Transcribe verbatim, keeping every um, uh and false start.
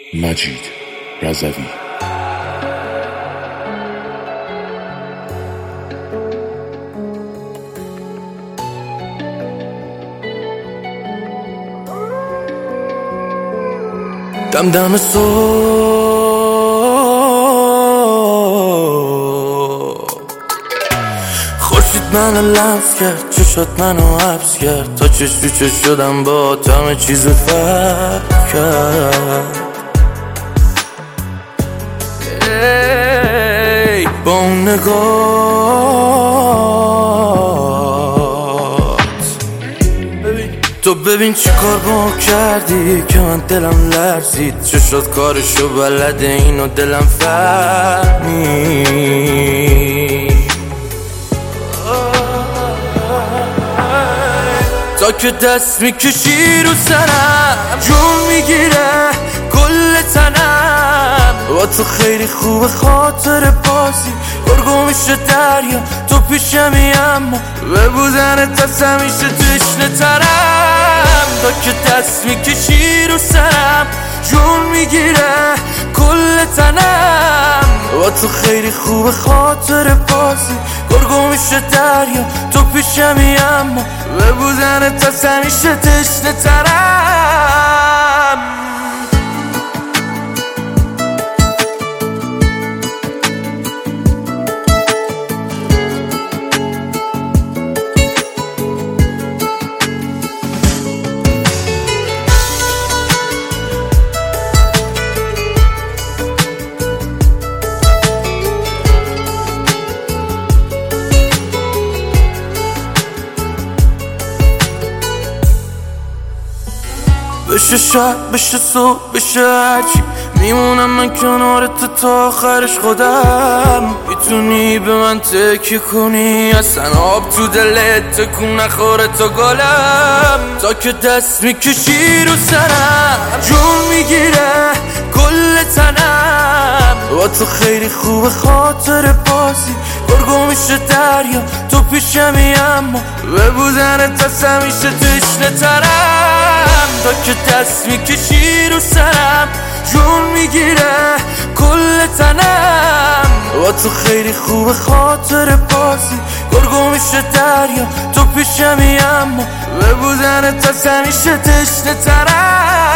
مجید رضوی. دم دم صبح خورشید منو لمس کرد، چشات منو حبس کرد، تا چش تو چش شدم با همه چیزو فرق کرد. ای با اون نگات تو ببین چی کار با کردی که من دلم لرزید. چشات کارشو بلده، اینو دلم فهمید. تا که دست میکشی رو سرم جون میگیره کل تنم. با تو خیلی خوب خاطر بازی گرگو میشه دریا، تو پیشمی اما به بودنت از همیشه تشنه ترم. تا که دست میکشی رو سرم جون میگیره کل تنم. با تو خیلی خوب خاطر بازی گرگو میشه دریا، تو پیشمی اما به بودنت از همیشه تشنه ترم. بشه شب بشه صبح بشه هرچی، میمونم من کنارت تا آخرش خودم. میتونی به من تکیه کنی، اصلا آب تو دلت تکون نخوره تا گلم. تا که دست میکشی رو سرم جون میگیره کل تنم. با تو خیلی خوب خاطر بازی گرگو میشه دریا، تو پیشمی اما به بودنت از همیشه تشنه ترم. تا که دست میکشی رو سرم جون میگیره کل تنم. با تو خیلی خوب خاطر بازی گرگو میشه دریا، تو پیشمی اما به بودنت از همیشه تشنه ترم.